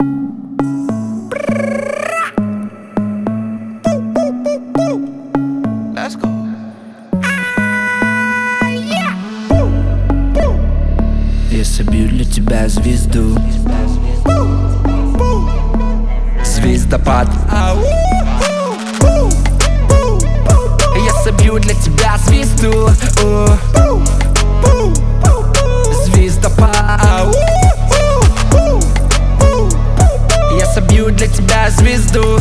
Let's go. Я собью для тебя звезду. Звездопад. Я собью для тебя звезду. Звездопад. Я собью для тебя звезду.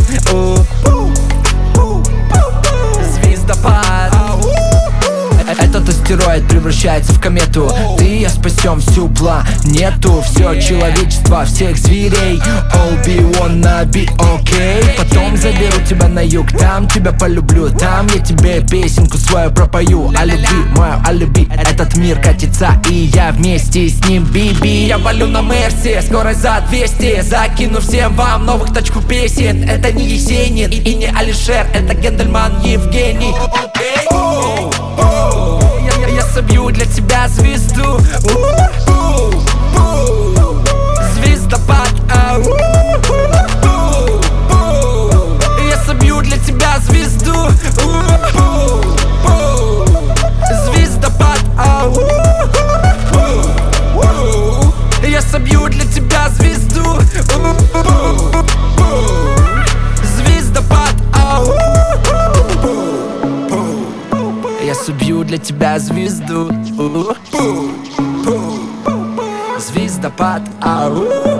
Звездопад. Этот астероид превращается в комету. Ты и я спасем всю планету. Все человечество, всех зверей. All be wanna be okay. Потом заберу тебя на юг, там тебя полюблю. Там я тебе песенку свою пропою. О любви, мою о любви. Этот мир катится, и я вместе с ним, биби. Я валю на Мерсе, скорость за 200. Закину всем вам новых тачку песен. Это не Есенин и не Алишер, это Гендельман Евгений. Я собью для тебя звезду. Звездопад. Я собью для тебя звезду. Звездопад. Я собью для тебя звезду. Звездопад. Я собью для тебя звезду. Звездопад.